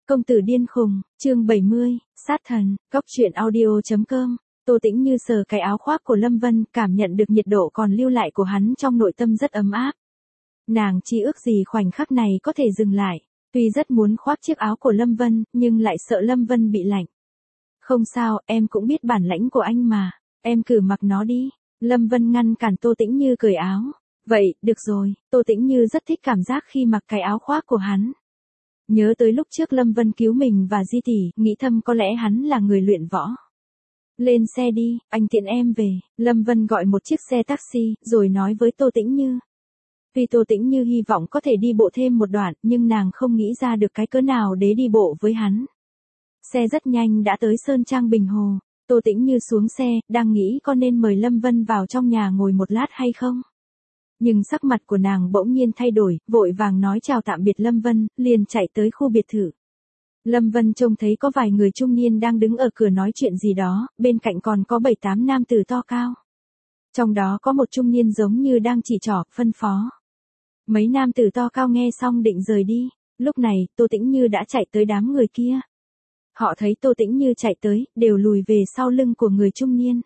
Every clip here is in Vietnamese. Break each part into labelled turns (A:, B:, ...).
A: Công tử điên khùng, chương 70, sát thần, góc truyện audio.com. Tô Tĩnh Như sờ cái áo khoác của Lâm Vân, cảm nhận được nhiệt độ còn lưu lại của hắn trong nội tâm rất ấm áp. Nàng chỉ ước gì khoảnh khắc này có thể dừng lại, tuy rất muốn khoác chiếc áo của Lâm Vân, nhưng lại sợ Lâm Vân bị lạnh. Không sao, em cũng biết bản lãnh của anh mà, em cứ mặc nó đi. Lâm Vân ngăn cản Tô Tĩnh Như cởi áo. Vậy, được rồi, Tô Tĩnh Như rất thích cảm giác khi mặc cái áo khoác của hắn. Nhớ tới lúc trước Lâm Vân cứu mình và Di tỷ, nghĩ thầm có lẽ hắn là người luyện võ. Lên xe đi, anh tiện em về. Lâm Vân gọi một chiếc xe taxi, rồi nói với Tô Tĩnh Như. Vì Tô Tĩnh Như hy vọng có thể đi bộ thêm một đoạn, nhưng nàng không nghĩ ra được cái cớ nào để đi bộ với hắn. Xe rất nhanh đã tới Sơn Trang Bình Hồ. Tô Tĩnh Như xuống xe, đang nghĩ có nên mời Lâm Vân vào trong nhà ngồi một lát hay không. Nhưng sắc mặt của nàng bỗng nhiên thay đổi, vội vàng nói chào tạm biệt Lâm Vân, liền chạy tới khu biệt thự. Lâm Vân trông thấy có vài người trung niên đang đứng ở cửa nói chuyện gì đó, bên cạnh còn có 7-8 nam tử to cao. Trong đó có một trung niên giống như đang chỉ trỏ, phân phó. Mấy nam tử to cao nghe xong định rời đi, lúc này Tô Tĩnh Như đã chạy tới đám người kia. Họ thấy Tô Tĩnh Như chạy tới, đều lùi về sau lưng của người trung niên.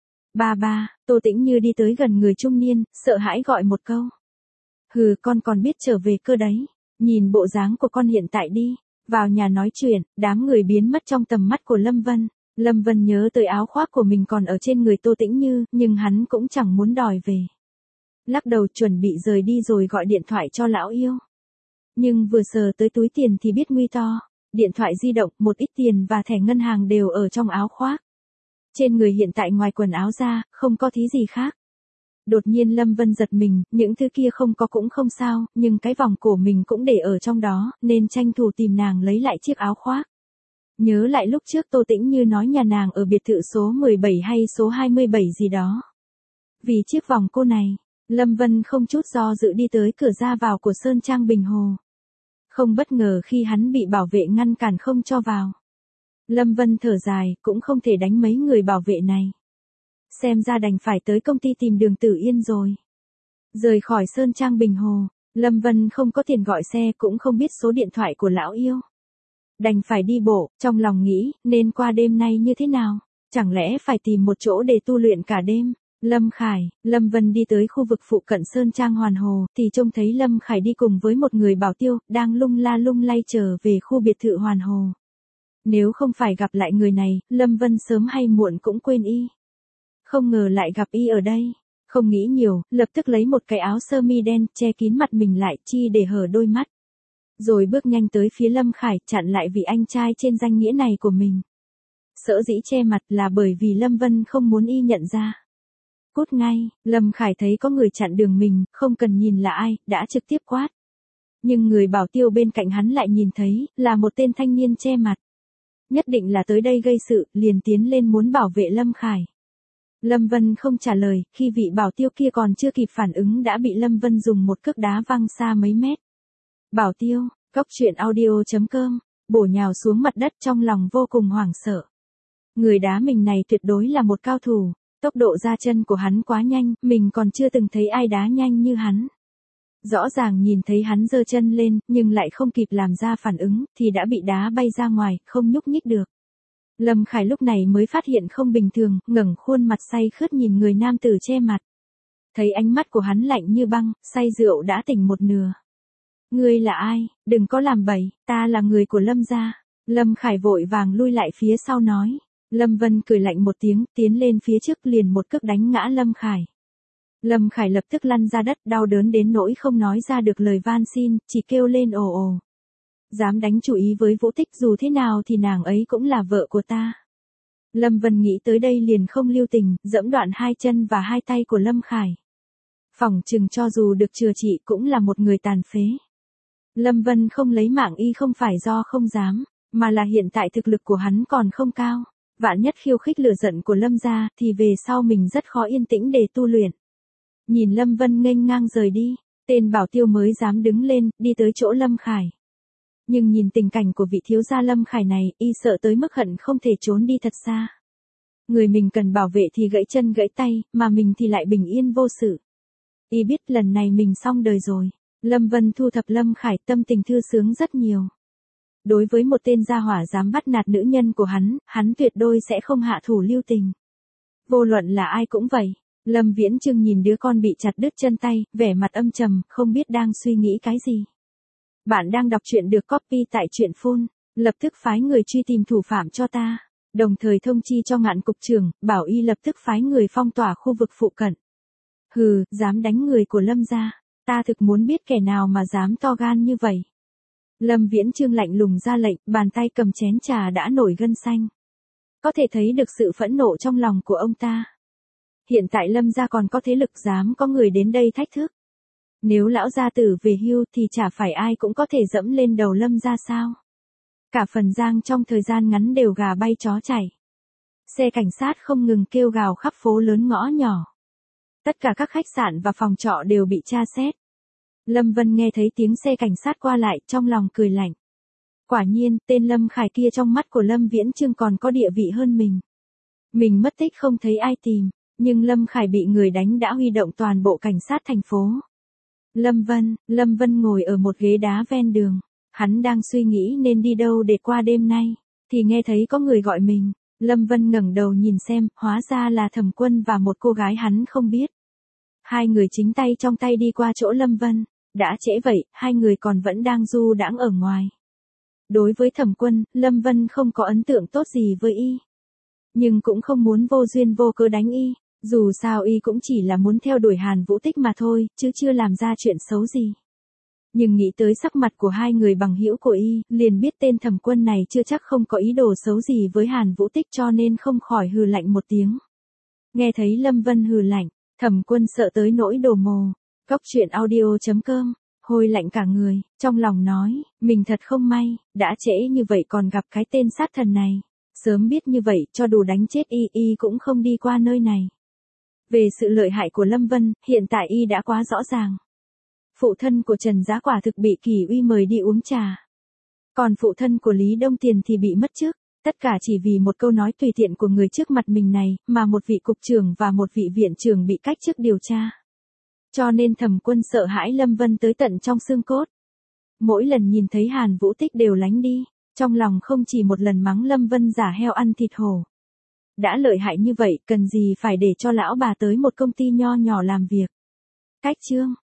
A: Ba, Tô Tĩnh Như đi tới gần người trung niên, sợ hãi gọi một câu. Hừ, con còn biết trở về cơ đấy, nhìn bộ dáng của con hiện tại đi. Vào nhà nói chuyện, đám người biến mất trong tầm mắt của Lâm Vân. Lâm Vân nhớ tới áo khoác của mình còn ở trên người Tô Tĩnh Như, nhưng hắn cũng chẳng muốn đòi về. Lắc đầu chuẩn bị rời đi rồi gọi điện thoại cho lão yêu. Nhưng vừa sờ tới túi tiền thì biết nguy to. Điện thoại di động, một ít tiền và thẻ ngân hàng đều ở trong áo khoác. Trên người hiện tại ngoài quần áo ra, không có thứ gì khác. Đột nhiên Lâm Vân giật mình, những thứ kia không có cũng không sao, nhưng cái vòng cổ mình cũng để ở trong đó, nên tranh thủ tìm nàng lấy lại chiếc áo khoác. Nhớ lại lúc trước Tô Tĩnh Như nói nhà nàng ở biệt thự số 17 hay số 27 gì đó. Vì chiếc vòng cô này, Lâm Vân không chút do dự đi tới cửa ra vào của Sơn Trang Bình Hồ. Không bất ngờ khi hắn bị bảo vệ ngăn cản không cho vào. Lâm Vân thở dài, cũng không thể đánh mấy người bảo vệ này. Xem ra đành phải tới công ty tìm Đường Tử Yên rồi. Rời khỏi Sơn Trang Bình Hồ, Lâm Vân không có tiền gọi xe cũng không biết số điện thoại của lão yêu. Đành phải đi bộ, trong lòng nghĩ, nên qua đêm nay như thế nào? Chẳng lẽ phải tìm một chỗ để tu luyện cả đêm? Lâm Vân đi tới khu vực phụ cận Sơn Trang Hoàn Hồ, thì trông thấy Lâm Khải đi cùng với một người bảo tiêu, đang lung la lung lay trở về khu biệt thự Hoàn Hồ. Nếu không phải gặp lại người này, Lâm Vân sớm hay muộn cũng quên y. Không ngờ lại gặp y ở đây. Không nghĩ nhiều, lập tức lấy một cái áo sơ mi đen, che kín mặt mình lại, chi để hở đôi mắt. Rồi bước nhanh tới phía Lâm Khải, chặn lại vị anh trai trên danh nghĩa này của mình. Sở dĩ che mặt là bởi vì Lâm Vân không muốn y nhận ra. Cút ngay, Lâm Khải thấy có người chặn đường mình, không cần nhìn là ai, đã trực tiếp quát. Nhưng người bảo tiêu bên cạnh hắn lại nhìn thấy, là một tên thanh niên che mặt. Nhất định là tới đây gây sự, liền tiến lên muốn bảo vệ Lâm Khải. Lâm Vân không trả lời, khi vị bảo tiêu kia còn chưa kịp phản ứng đã bị Lâm Vân dùng một cước đá văng xa mấy mét. Bảo tiêu, góc truyện audio.com, bổ nhào xuống mặt đất trong lòng vô cùng hoảng sợ. Người đá mình này tuyệt đối là một cao thủ, tốc độ ra chân của hắn quá nhanh, mình còn chưa từng thấy ai đá nhanh như hắn. Rõ ràng nhìn thấy hắn giơ chân lên, nhưng lại không kịp làm ra phản ứng, thì đã bị đá bay ra ngoài, không nhúc nhích được. Lâm Khải lúc này mới phát hiện không bình thường, ngẩng khuôn mặt say khướt nhìn người nam tử che mặt. Thấy ánh mắt của hắn lạnh như băng, say rượu đã tỉnh một nửa. Ngươi là ai, đừng có làm bậy, ta là người của Lâm gia. Lâm Khải vội vàng lui lại phía sau nói. Lâm Vân cười lạnh một tiếng, tiến lên phía trước liền một cước đánh ngã Lâm Khải. Lâm Khải lập tức lăn ra đất, đau đớn đến nỗi không nói ra được lời van xin, chỉ kêu lên ồ ồ. Dám đánh chủ ý với Vũ Tích, dù thế nào thì nàng ấy cũng là vợ của ta. Lâm Vân nghĩ tới đây liền không lưu tình, giẫm đoạn hai chân và hai tay của Lâm Khải. Phỏng chừng cho dù được chữa trị cũng là một người tàn phế. Lâm Vân không lấy mạng y không phải do không dám, mà là hiện tại thực lực của hắn còn không cao. Vạn nhất khiêu khích lửa giận của Lâm gia thì về sau mình rất khó yên tĩnh để tu luyện. Nhìn Lâm Vân nghênh ngang rời đi, tên bảo tiêu mới dám đứng lên, đi tới chỗ Lâm Khải. Nhưng nhìn tình cảnh của vị thiếu gia Lâm Khải này, y sợ tới mức hận không thể trốn đi thật xa. Người mình cần bảo vệ thì gãy chân gãy tay, mà mình thì lại bình yên vô sự. Y biết lần này mình xong đời rồi. Lâm Vân thu thập Lâm Khải, tâm tình thư sướng rất nhiều. Đối với một tên gia hỏa dám bắt nạt nữ nhân của hắn tuyệt đối sẽ không hạ thủ lưu tình. Vô luận là ai cũng vậy. Lâm Viễn Trương nhìn đứa con bị chặt đứt chân tay, vẻ mặt âm trầm, không biết đang suy nghĩ cái gì. Bạn đang đọc truyện được copy tại truyện phun. Lập tức phái người truy tìm thủ phạm cho ta. Đồng thời thông chi cho Ngạn cục trưởng, bảo y lập tức phái người phong tỏa khu vực phụ cận. Hừ, dám đánh người của Lâm gia. Ta thực muốn biết kẻ nào mà dám to gan như vậy. Lâm Viễn Trương lạnh lùng ra lệnh, bàn tay cầm chén trà đã nổi gân xanh. Có thể thấy được sự phẫn nộ trong lòng của ông ta. Hiện tại Lâm gia còn có thế lực dám có người đến đây thách thức. Nếu lão gia tử về hưu thì chả phải ai cũng có thể dẫm lên đầu Lâm gia sao. Cả Phần Giang trong thời gian ngắn đều gà bay chó chảy. Xe cảnh sát không ngừng kêu gào khắp phố lớn ngõ nhỏ. Tất cả các khách sạn và phòng trọ đều bị tra xét. Lâm Vân nghe thấy tiếng xe cảnh sát qua lại, trong lòng cười lạnh. Quả nhiên, tên Lâm Khải kia trong mắt của Lâm Viễn Trương còn có địa vị hơn mình. Mình mất tích không thấy ai tìm, nhưng Lâm Khải bị người đánh đã huy động toàn bộ cảnh sát thành phố. Lâm Vân ngồi ở một ghế đá ven đường. Hắn đang suy nghĩ nên đi đâu để qua đêm nay, thì nghe thấy có người gọi mình. Lâm Vân ngẩng đầu nhìn xem, hóa ra là Thẩm Quân và một cô gái hắn không biết. Hai người chính tay trong tay đi qua chỗ Lâm Vân. Đã trễ vậy, hai người còn vẫn đang du đãng ở ngoài. Đối với Thẩm Quân, Lâm Vân không có ấn tượng tốt gì với y. Nhưng cũng không muốn vô duyên vô cớ đánh y. Dù sao y cũng chỉ là muốn theo đuổi Hàn Vũ Tích mà thôi, chứ chưa làm ra chuyện xấu gì. Nhưng nghĩ tới sắc mặt của hai người bằng hữu của y, liền biết tên Thẩm Quân này chưa chắc không có ý đồ xấu gì với Hàn Vũ Tích, cho nên không khỏi hừ lạnh một tiếng. Nghe thấy Lâm Vân hừ lạnh, Thẩm Quân sợ tới nỗi đổ mồ. Cóc truyện audio.com, hôi lạnh cả người, trong lòng nói, mình thật không may, đã trễ như vậy còn gặp cái tên sát thần này. Sớm biết như vậy, cho dù đánh chết y cũng không đi qua nơi này. Về sự lợi hại của Lâm Vân, hiện tại y đã quá rõ ràng. Phụ thân của Trần Giá quả thực bị Kỳ Uy mời đi uống trà. Còn phụ thân của Lý Đông Tiền thì bị mất chức. Tất cả chỉ vì một câu nói tùy tiện của người trước mặt mình này, mà một vị cục trưởng và một vị viện trưởng bị cách chức điều tra. Cho nên Thẩm Quân sợ hãi Lâm Vân tới tận trong xương cốt. Mỗi lần nhìn thấy Hàn Vũ Tích đều lánh đi, trong lòng không chỉ một lần mắng Lâm Vân giả heo ăn thịt hổ. Đã lợi hại như vậy, cần gì phải để cho lão bà tới một công ty nho nhỏ làm việc. Cách chương